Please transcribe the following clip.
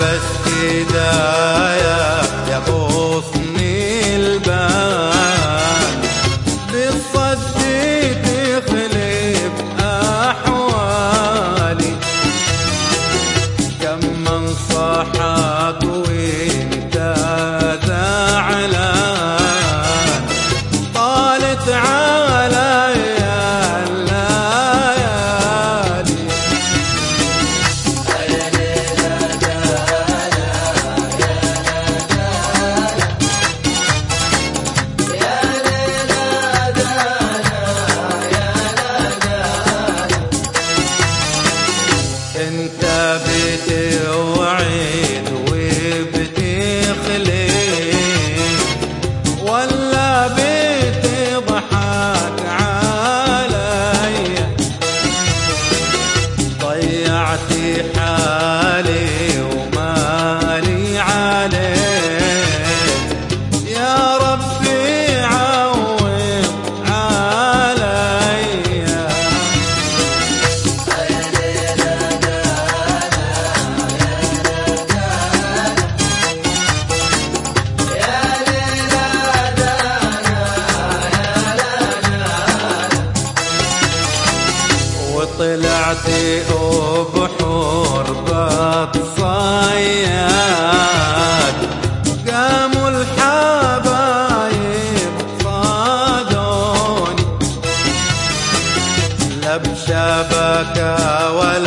بس هدايا يا غصني البال، بالصد تخلف أحوالي، كم من صحك وانت زعلان، طالت علي الليالي. انت بتوعد وبتخلف ولا بتضحك علي، ضيعت حالي ومالي عليك، يا ربي عوض علي. وطلعت بحور بتصياد، قاموا الحبايب صادوني، لا بشبكة ولا